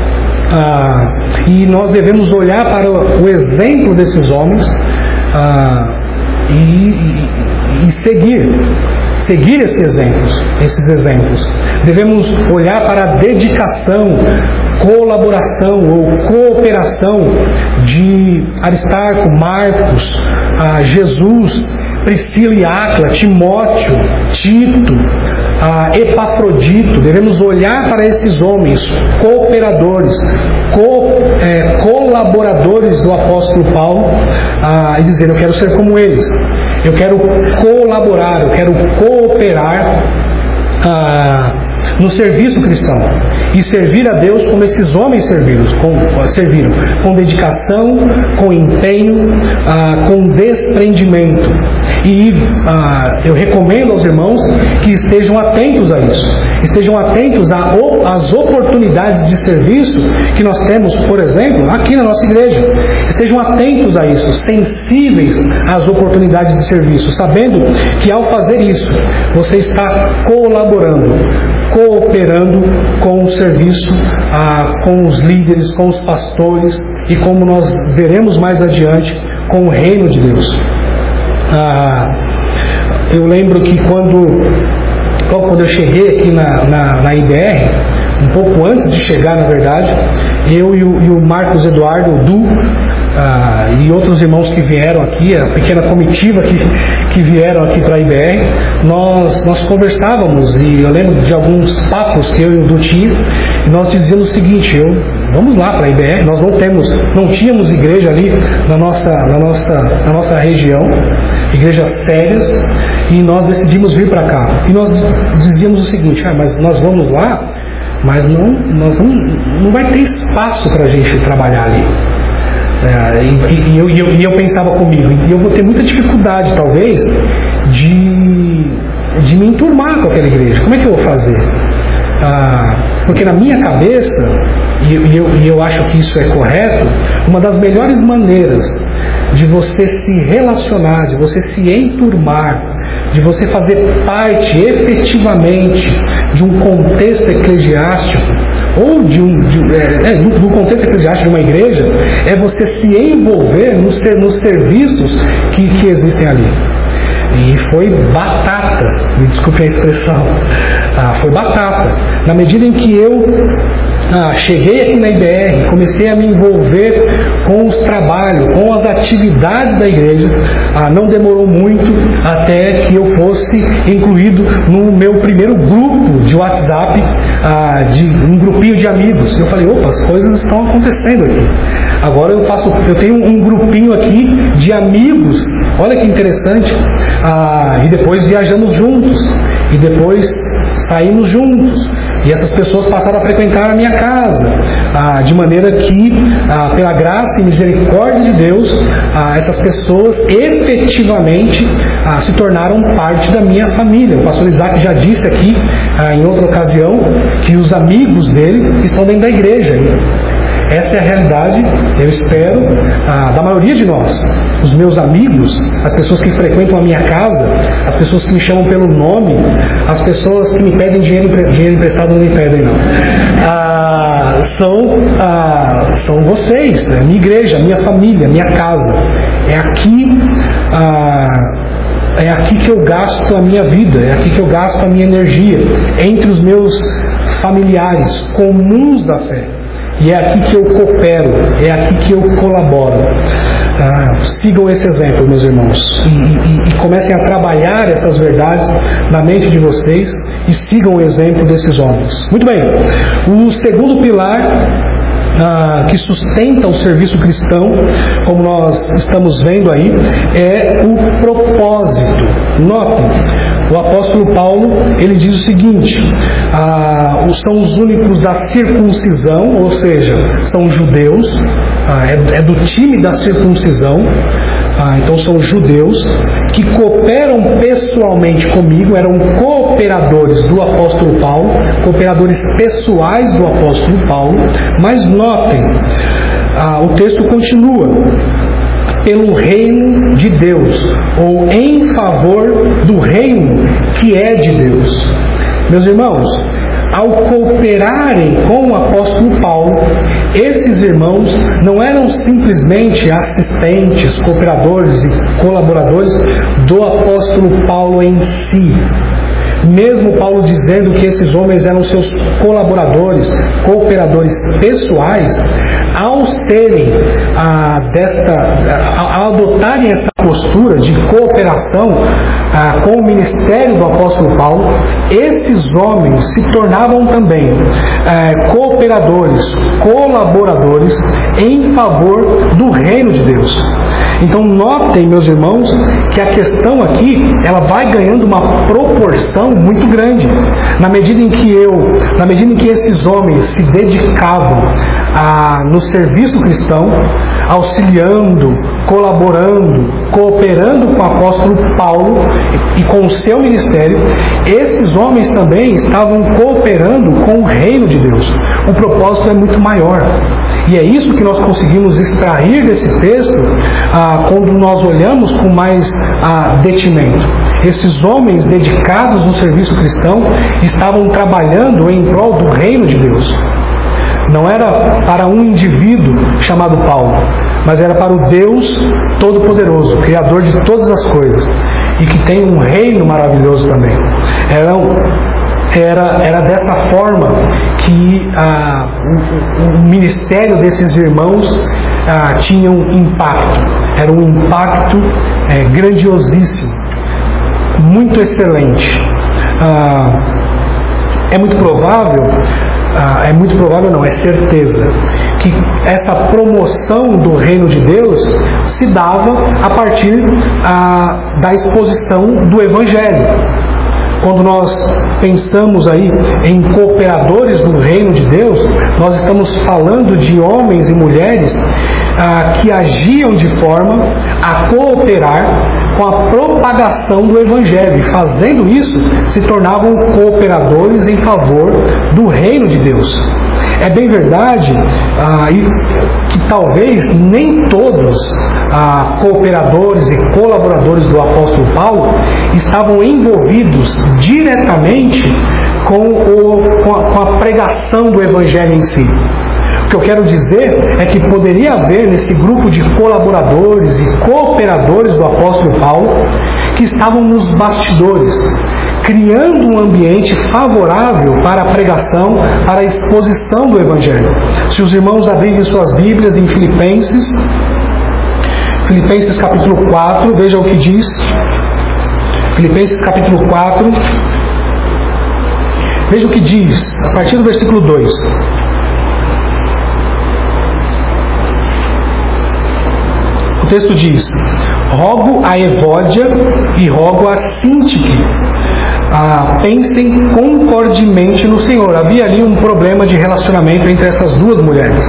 Ah, e nós devemos olhar para o exemplo desses homens ah, e, e, e seguir, seguir esses exemplos, esses exemplos. Devemos olhar para a dedicação, colaboração ou cooperação de Aristarco, Marcos, ah, Jesus, Priscila e Áquila, Timóteo, Tito, ah, Epafrodito. Devemos olhar para esses homens, cooperadores, co, é, colaboradores do apóstolo Paulo, ah, e dizer: eu quero ser como eles, eu quero colaborar, eu quero cooperar ah, no serviço cristão e servir a Deus como esses homens serviram, com, serviram, com dedicação, com empenho, ah, com desprendimento. E ah, eu recomendo aos irmãos que estejam atentos a isso, estejam atentos às oportunidades de serviço que nós temos, por exemplo, aqui na nossa igreja. Estejam atentos a isso, sensíveis às oportunidades de serviço, sabendo que ao fazer isso, você está colaborando, cooperando com o serviço, ah, com os líderes, com os pastores e, como nós veremos mais adiante, com o reino de Deus. Ah, eu lembro que quando, quando eu cheguei aqui na, na, na I B R, um pouco antes de chegar, na verdade, eu e o, e o Marcos Eduardo, o Du, ah, e outros irmãos que vieram aqui, a pequena comitiva que, que vieram aqui para a I B R, nós, nós conversávamos, e eu lembro de alguns papos que eu e o Du tinha, e nós dizíamos o seguinte: eu, vamos lá para a I B R, nós não temos, não tínhamos igreja ali na nossa, na nossa, na nossa região, igrejas sérias, e nós decidimos vir para cá. E nós dizíamos o seguinte: ah, mas nós vamos lá, mas não, nós não, não vai ter espaço para a gente trabalhar ali. É, e, e, eu, e, eu, e eu pensava comigo, e eu vou ter muita dificuldade, talvez, de, de me enturmar com aquela igreja. Como é que eu vou fazer? Ah, porque na minha cabeça, e, e, eu, e eu acho que isso é correto, uma das melhores maneiras de você se relacionar, de você se enturmar, de você fazer parte efetivamente de um contexto eclesiástico, ou de um, de, é, é, do, do contexto eclesiástico de uma igreja, é você se envolver nos, nos serviços que, que existem ali. E foi batata, me desculpe a expressão, ah, foi batata. Na medida em que eu ah, cheguei aqui na I B R, comecei a me envolver com os trabalhos, com as atividades da igreja, ah, não demorou muito até que eu fosse incluído no meu primeiro grupo de WhatsApp, ah, de um grupinho de amigos. Eu falei, opa, as coisas estão acontecendo aqui. Agora eu faço, eu tenho um grupinho aqui de amigos, olha que interessante, ah, e depois viajamos juntos, e depois saímos juntos, e essas pessoas passaram a frequentar a minha casa, ah, de maneira que, ah, pela graça e misericórdia de Deus, ah, essas pessoas efetivamente ah, se tornaram parte da minha família. O pastor Isaac já disse aqui, ah, em outra ocasião, que os amigos dele estão dentro da igreja. Essa é a realidade, eu espero, ah, da maioria de nós. Os meus amigos, as pessoas que frequentam a minha casa, as pessoas que me chamam pelo nome, as pessoas que me pedem dinheiro, dinheiro emprestado não me pedem não. Ah, são, ah, são vocês, a minha igreja, a minha família, a minha casa. É aqui, ah, é aqui que eu gasto a minha vida, é aqui que eu gasto a minha energia, entre os meus familiares comuns da fé. E é aqui que eu coopero, é aqui que eu colaboro. Ah, sigam esse exemplo, meus irmãos, e, e, e comecem a trabalhar essas verdades na mente de vocês e sigam o exemplo desses homens. Muito bem, o segundo pilar Ah, que sustenta o serviço cristão, como nós estamos vendo aí, é o propósito. Notem, o apóstolo Paulo, ele diz o seguinte, ah, são os únicos da circuncisão, ou seja, são judeus, ah, é, é do time da circuncisão, ah, então são judeus, que cooperam pessoalmente comigo, eram cooperadores do apóstolo Paulo, cooperadores pessoais do apóstolo Paulo, mas notem, ah, o texto continua, pelo reino de Deus, ou em favor do reino que é de Deus. Meus irmãos, ao cooperarem com o apóstolo Paulo, esses irmãos não eram simplesmente assistentes, cooperadores e colaboradores do apóstolo Paulo em si. Mesmo Paulo dizendo que esses homens eram seus colaboradores, cooperadores pessoais, ao serem ah, desta, ao adotarem essa postura de cooperação ah, com o ministério do apóstolo Paulo, esses homens se tornavam também ah, cooperadores, colaboradores em favor do reino de Deus. Então notem, meus irmãos, que a questão aqui, ela vai ganhando uma proporção muito grande. Na medida em que eu, na medida em que esses homens se dedicavam a, no serviço cristão, auxiliando, colaborando, cooperando com o apóstolo Paulo e com o seu ministério, esses homens também estavam cooperando com o reino de Deus. O propósito é muito maior. E é isso que nós conseguimos extrair desse texto ah, quando nós olhamos com mais ah, detimento. Esses homens dedicados no serviço cristão estavam trabalhando em prol do reino de Deus. Não era para um indivíduo chamado Paulo, mas era para o Deus Todo-Poderoso, Criador de todas as coisas, e que tem um reino maravilhoso também. Era um Era, era dessa forma que ah, o, o ministério desses irmãos ah, tinha um impacto. Era um impacto é, grandiosíssimo, muito excelente. Ah, é muito provável, ah, é muito provável não, é certeza, que essa promoção do reino de Deus se dava a partir ah, da exposição do Evangelho. Quando nós pensamos aí em cooperadores do reino de Deus, nós estamos falando de homens e mulheres ah, que agiam de forma a cooperar com a propagação do Evangelho, e fazendo isso se tornavam cooperadores em favor do reino de Deus. É bem verdade ah, que talvez nem todos ah, cooperadores e colaboradores do apóstolo Paulo estavam envolvidos diretamente com, o, com, a, com a pregação do Evangelho em si. O que eu quero dizer é que poderia haver nesse grupo de colaboradores e cooperadores do apóstolo Paulo que estavam nos bastidores, criando um ambiente favorável para a pregação, para a exposição do Evangelho. Se os irmãos abrirem suas Bíblias em Filipenses, Filipenses capítulo quatro, veja o que diz. Filipenses capítulo quatro, veja o que diz, a partir do versículo dois. O texto diz: rogo a Evódia e rogo a Sintique, ah, pensem concordemente no Senhor. Havia ali um problema de relacionamento entre essas duas mulheres.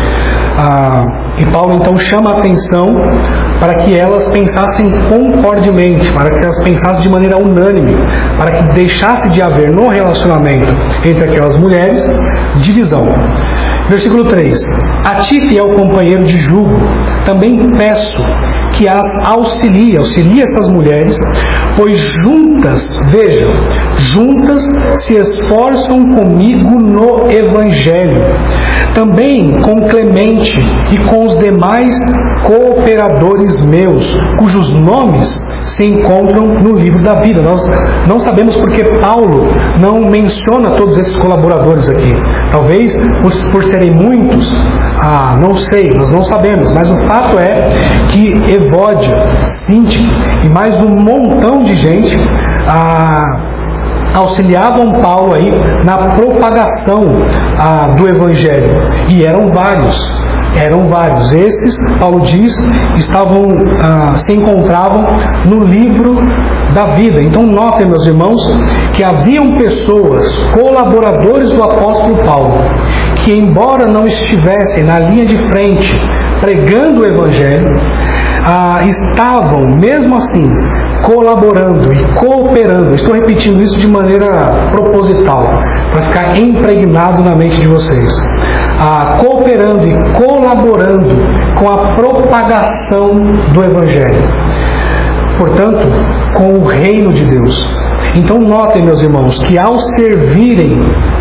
Ah, e Paulo então chama a atenção para que elas pensassem concordemente, para que elas pensassem de maneira unânime, para que deixasse de haver no relacionamento entre aquelas mulheres divisão. Versículo três: a ti, fiel companheiro de jugo, também peço que as auxilie, auxilie essas mulheres, pois juntas, vejam, juntas se esforçam comigo no Evangelho, também com Clemente e com os demais cooperadores meus, cujos nomes se encontram no livro da vida. Nós não sabemos porque Paulo não menciona todos esses colaboradores aqui. Talvez por, por serem muitos, ah, não sei, nós não sabemos, mas o fato é que Evódia, Sintique e mais um montão de gente ah, auxiliavam Paulo aí na propagação ah, do Evangelho, e eram vários. Eram vários. Esses, Paulo diz, estavam, ah, se encontravam no livro da vida. Então notem, meus irmãos, que haviam pessoas, colaboradores do apóstolo Paulo, que embora não estivessem na linha de frente pregando o Evangelho, ah, estavam, mesmo assim, colaborando e cooperando. Estou repetindo isso de maneira proposital, para ficar impregnado na mente de vocês. Ah, cooperando e colaborando com a propagação do Evangelho, portanto, com o reino de Deus. Então notem, meus irmãos, que ao servirem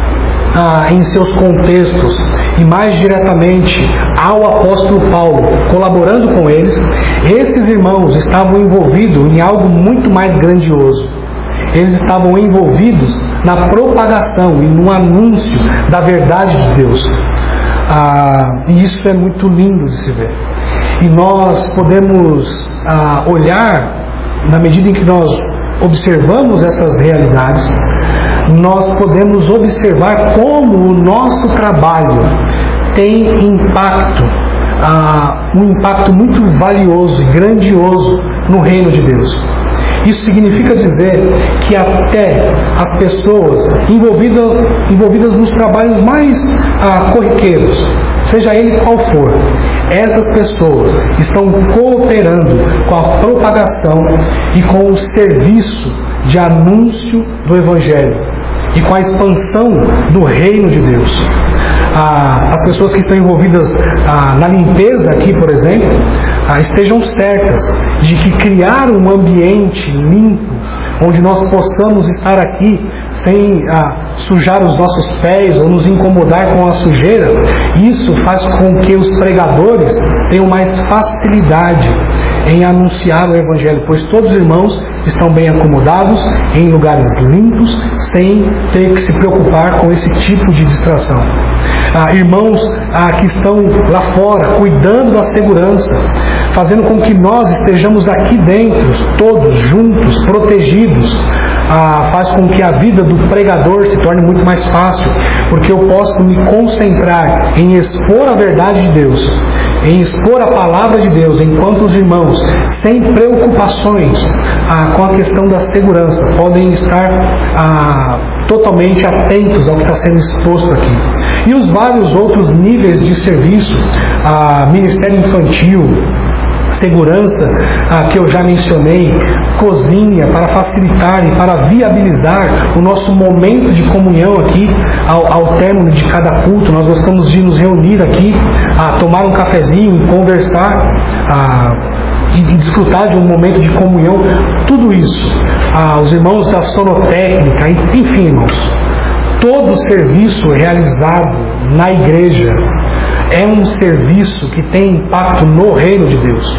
ah, em seus contextos e mais diretamente ao apóstolo Paulo, colaborando com eles, esses irmãos estavam envolvidos em algo muito mais grandioso. Eles estavam envolvidos na propagação e no anúncio da verdade de Deus. Ah, e isso é muito lindo de se ver. E nós podemos ah, olhar, na medida em que nós observamos essas realidades, nós podemos observar como o nosso trabalho tem impacto, ah, um impacto muito valioso e grandioso no reino de Deus. Isso significa dizer que até as pessoas envolvidas, envolvidas nos trabalhos mais ah, corriqueiros, seja ele qual for, essas pessoas estão cooperando com a propagação e com o serviço de anúncio do Evangelho e com a expansão do reino de Deus. Ah, as pessoas que estão envolvidas ah, na limpeza aqui, por exemplo, ah, estejam certas de que criar um ambiente limpo, onde nós possamos estar aqui sem ah, sujar os nossos pés ou nos incomodar com a sujeira, isso faz com que os pregadores tenham mais facilidade em anunciar o Evangelho, pois todos os irmãos estão bem acomodados em lugares limpos, sem ter que se preocupar com esse tipo de distração. Ah, irmãos ah, que estão lá fora, cuidando da segurança, fazendo com que nós estejamos aqui dentro, todos juntos, protegidos, ah, faz com que a vida do pregador se torne muito mais fácil, porque eu posso me concentrar em expor a verdade de Deus, em expor a palavra de Deus, enquanto os irmãos, sem preocupações ah, com a questão da segurança, podem estar ah, totalmente atentos ao que está sendo exposto aqui. E os vários outros níveis de serviço, ah, ministério infantil, segurança, ah, que eu já mencionei, cozinha, para facilitar e para viabilizar o nosso momento de comunhão aqui ao, ao término de cada culto. Nós gostamos de nos reunir aqui, a tomar um cafezinho e conversar ah, e, e desfrutar de um momento de comunhão. Tudo isso, ah, os irmãos da sonotécnica, enfim, irmãos, todo serviço realizado na igreja é um serviço que tem impacto no reino de Deus.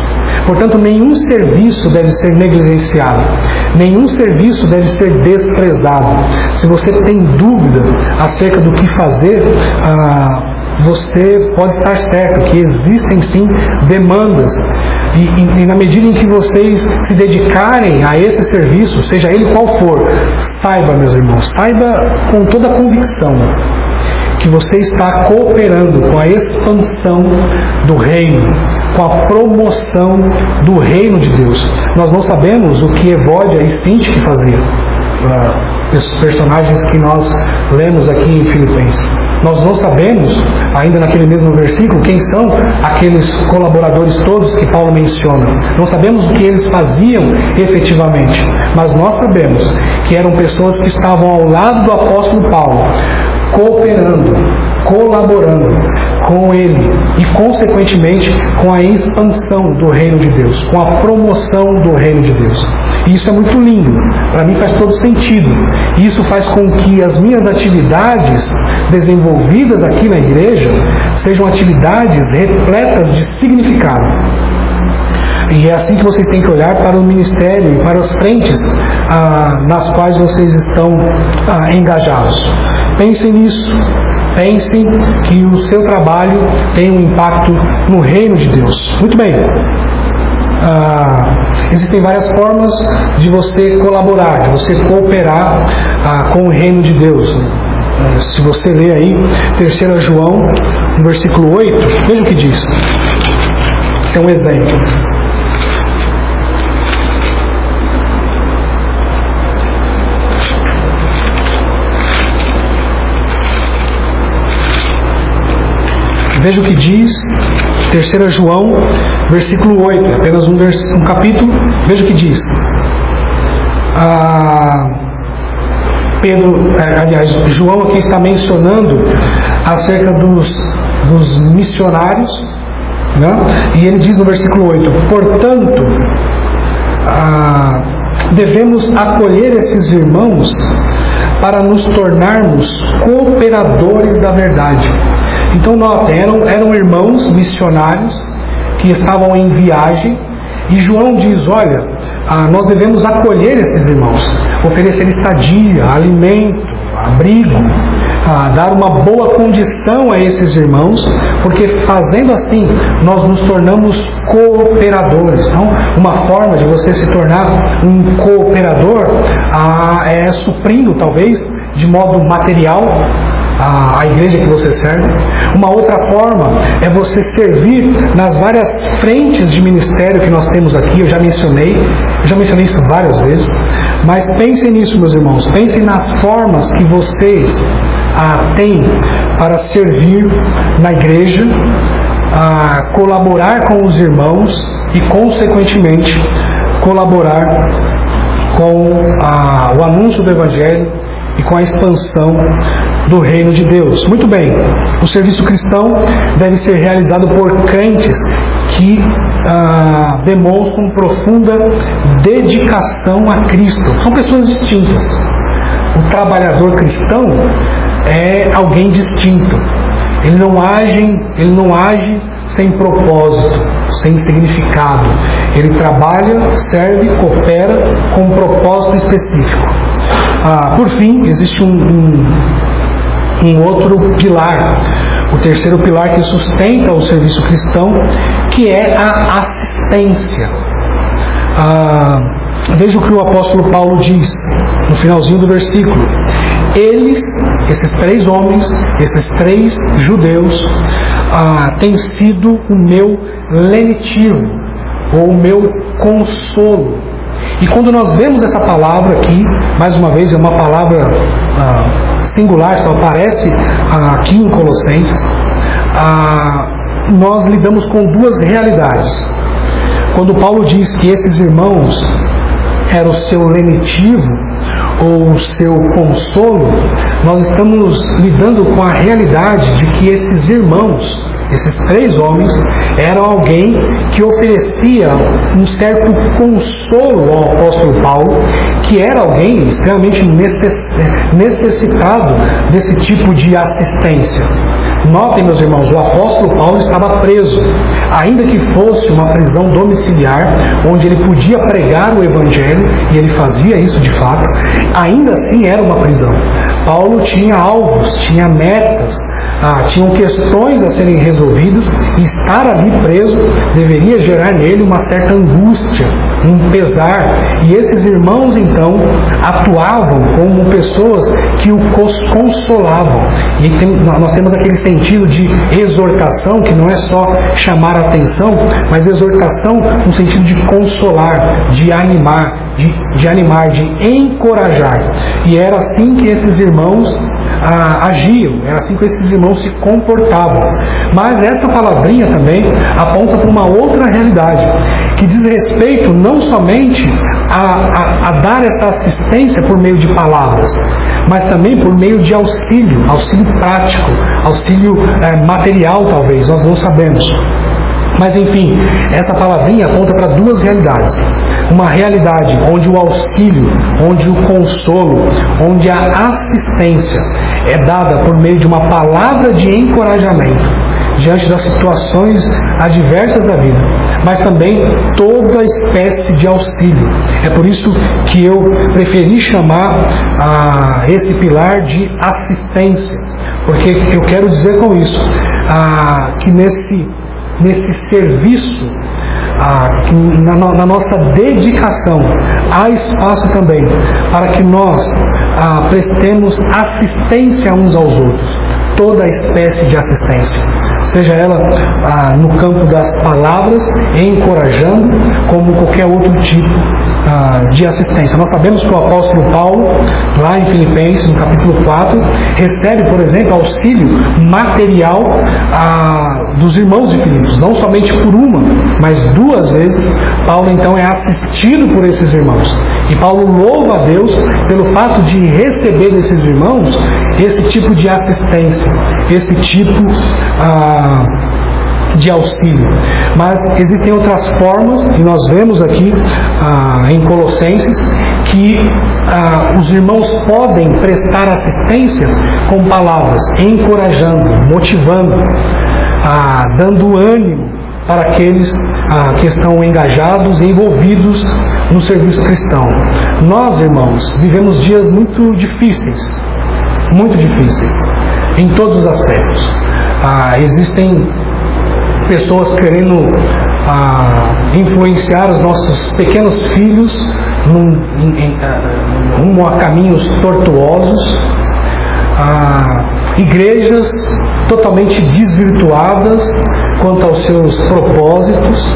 Portanto, nenhum serviço deve ser negligenciado, nenhum serviço deve ser desprezado. Se você tem dúvida acerca do que fazer, ah, você pode estar certo que existem sim demandas. E, e, e na medida em que vocês se dedicarem a esse serviço, seja ele qual for, saiba, meus irmãos, saiba com toda a convicção que você está cooperando com a expansão do reino, com a promoção do reino de Deus. Nós não sabemos o que Evódia e Sintique faziam, esses personagens que nós lemos aqui em Filipenses. Nós não sabemos, ainda naquele mesmo versículo, quem são aqueles colaboradores todos que Paulo menciona. Não sabemos o que eles faziam efetivamente, mas nós sabemos que eram pessoas que estavam ao lado do apóstolo Paulo, cooperando, colaborando com ele e, consequentemente, com a expansão do reino de Deus, com a promoção do reino de Deus. E isso é muito lindo, para mim faz todo sentido. E isso faz com que as minhas atividades desenvolvidas aqui na igreja sejam atividades repletas de significado. E é assim que vocês têm que olhar para o ministério e para as frentes ah, nas quais vocês estão ah, engajados. Pensem nisso. Pensem que o seu trabalho tem um impacto no reino de Deus. Muito bem. Ah, existem várias formas de você colaborar, de você cooperar ah, com o reino de Deus. Ah, se você ler aí terceira João, no versículo oito, veja o que diz. Esse é um exemplo. Veja o que diz terceira João, versículo oito, apenas um, vers... um capítulo. Veja o que diz. Ah, Pedro, aliás, João aqui está mencionando acerca dos, dos missionários, né? E ele diz no versículo oito: portanto, ah, devemos acolher esses irmãos para nos tornarmos cooperadores da verdade. Então, notem, eram, eram irmãos missionários que estavam em viagem, e João diz: olha, ah, nós devemos acolher esses irmãos, oferecer estadia, alimento, abrigo, ah, dar uma boa condição a esses irmãos, porque fazendo assim nós nos tornamos cooperadores. Então, uma forma de você se tornar um cooperador ah, é suprindo, talvez, de modo material, a, a igreja que você serve. Uma outra forma é você servir nas várias frentes de ministério que nós temos aqui. Eu já mencionei, eu já mencionei isso várias vezes, mas pensem nisso, meus irmãos. Pensem nas formas que vocês ah, têm para servir na igreja, ah, colaborar com os irmãos e, consequentemente, colaborar com ah, o anúncio do Evangelho e com a expansão do reino de Deus. Muito bem, o serviço cristão deve ser realizado por crentes que ah, demonstram profunda dedicação a Cristo. São pessoas distintas. O trabalhador cristão é alguém distinto. Ele não age, ele não age sem propósito, sem significado. Ele trabalha, serve, coopera com um propósito específico. Ah, por fim, existe um, um, um outro pilar, o terceiro pilar que sustenta o serviço cristão, que é a assistência. Ah, veja o que o apóstolo Paulo diz no finalzinho do versículo. Eles, esses três homens, esses três judeus, ah, têm sido o meu lenitivo, ou o meu consolo. E quando nós vemos essa palavra aqui, mais uma vez é uma palavra ah, singular, só aparece ah, aqui em Colossenses, ah, nós lidamos com duas realidades. Quando Paulo diz que esses irmãos eram o seu lenitivo, ou o seu consolo, nós estamos lidando com a realidade de que esses irmãos, esses três homens, eram alguém que oferecia um certo consolo ao apóstolo Paulo, que era alguém extremamente necessitado desse tipo de assistência. Notem, meus irmãos, o apóstolo Paulo estava preso, ainda que fosse uma prisão domiciliar, onde ele podia pregar o Evangelho, e ele fazia isso de fato, ainda assim era uma prisão. Paulo tinha alvos, tinha metas, ah, tinham questões a serem resolvidas, e estar ali preso deveria gerar nele uma certa angústia, um pesar, e esses irmãos então atuavam como pessoas que o consolavam. E tem, nós temos aquele sentido de exortação, que não é só chamar a atenção, mas exortação no sentido de consolar, de animar, de, de animar, de encorajar. E era assim que esses irmãos ah, agiam, era assim que esses irmãos se comportavam. Mas essa palavrinha também aponta para uma outra realidade, que diz respeito não somente a, a, a dar essa assistência por meio de palavras, mas também por meio de auxílio, auxílio prático, auxílio é, material talvez, nós não sabemos. Mas enfim, essa palavrinha aponta para duas realidades. Uma realidade onde o auxílio, onde o consolo, onde a assistência é dada por meio de uma palavra de encorajamento diante das situações adversas da vida, mas também toda espécie de auxílio. É por isso que eu preferi chamar ah, esse pilar de assistência, porque eu quero dizer com isso ah, que nesse, nesse serviço, ah, que na, na nossa dedicação, há espaço também para que nós ah, prestemos assistência uns aos outros, toda espécie de assistência, seja ela ah, no campo das palavras, encorajando, como qualquer outro tipo ah, de assistência. Nós sabemos que o apóstolo Paulo, lá em Filipenses, no capítulo quatro, recebe, por exemplo, auxílio material ah, dos irmãos de Filipos, não somente por uma, mas duas vezes. Paulo então é assistido por esses irmãos, e Paulo louva a Deus pelo fato de receber desses irmãos esse tipo de assistência, esse tipo ah, de auxílio. Mas existem outras formas, e nós vemos aqui ah, em Colossenses que ah, os irmãos podem prestar assistência com palavras, encorajando, motivando, ah, dando ânimo para aqueles ah, que estão engajados e envolvidos no serviço cristão. Nós, irmãos, vivemos dias muito difíceis, muito difíceis, em todos os aspectos. Ah, existem pessoas querendo ah, influenciar os nossos pequenos filhos num, em, em, uh, rumo a caminhos tortuosos, ah, igrejas totalmente desvirtuadas quanto aos seus propósitos.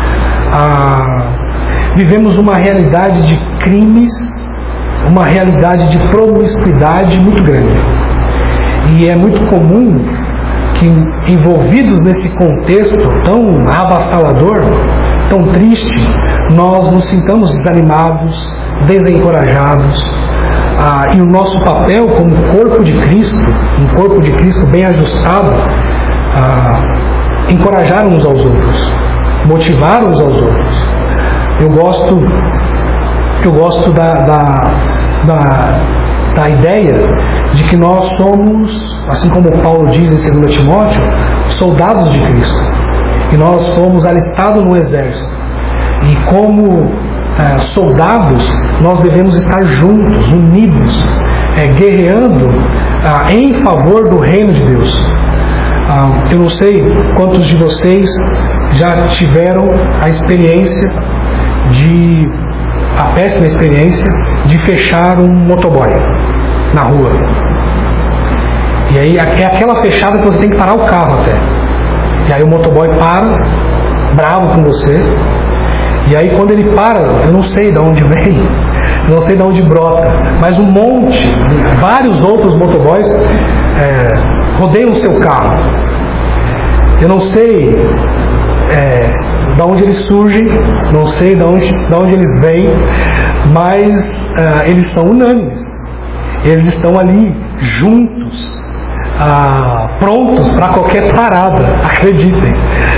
Ah, vivemos uma realidade de crimes, uma realidade de promiscuidade muito grande. E é muito comum que, envolvidos nesse contexto tão avassalador, tão triste, nós nos sintamos desanimados, desencorajados, ah, e o nosso papel como corpo de Cristo, um corpo de Cristo bem ajustado, ah, encorajar uns aos outros, motivar uns aos outros. Eu gosto, eu gosto da, da, da, da ideia de que nós somos, assim como Paulo diz em segundo Timóteo, soldados de Cristo. E nós fomos alistados no exército. E como é, soldados, nós devemos estar juntos, unidos, é, guerreando é, em favor do reino de Deus. Ah, eu não sei quantos de vocês já tiveram a experiência de, a péssima experiência de fechar um motoboy na rua. E aí é aquela fechada que você tem que parar o carro até. E aí o motoboy para, bravo com você. E aí quando ele para, eu não sei de onde vem, eu não sei de onde brota, mas um monte, vários outros motoboys é, rodeiam o seu carro. Eu não sei é, de onde eles surgem, não sei de onde, de onde eles vêm, mas é, eles são unânimes. Eles estão ali juntos, ah, prontos para qualquer parada, acreditem.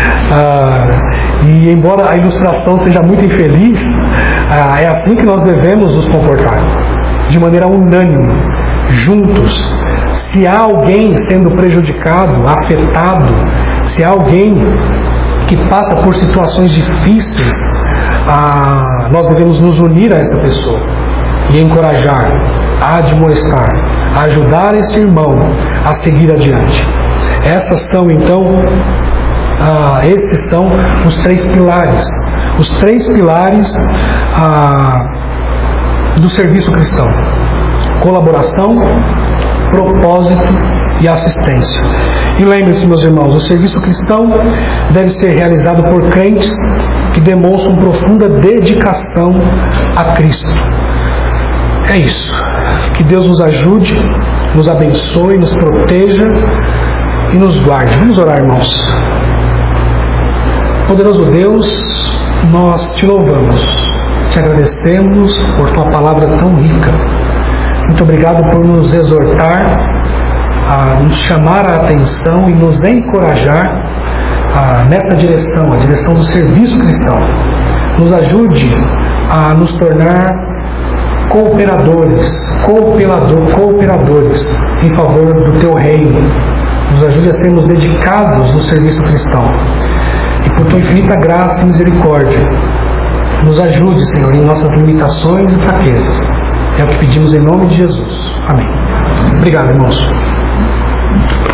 Ah, e embora a ilustração seja muito infeliz, ah, é assim que nós devemos nos comportar, de maneira unânime, juntos, Se há alguém sendo prejudicado, afetado, se há alguém que passa por situações difíceis, ah, nós devemos nos unir a essa pessoa e encorajar, a admoestar, a ajudar esse irmão a seguir adiante. Essas são então, ah, esses são os três pilares, os três pilares ah, do serviço cristão: colaboração, propósito e assistência. E lembre-se, meus irmãos, o serviço cristão deve ser realizado por crentes que demonstram profunda dedicação a Cristo. É isso. Que Deus nos ajude, nos abençoe, nos proteja e nos guarde. Vamos orar, irmãos. Poderoso Deus, nós te louvamos, te agradecemos por tua palavra tão rica. Muito obrigado por nos exortar, a nos chamar a atenção e nos encorajar a, nessa direção, a direção do serviço cristão. Nos ajude a nos tornar cooperadores, cooperador, cooperadores em favor do teu reino. Nos ajude a sermos dedicados no serviço cristão. E por tua infinita graça e misericórdia, nos ajude, Senhor, em nossas limitações e fraquezas. É o que pedimos em nome de Jesus. Amém. Obrigado, irmãos.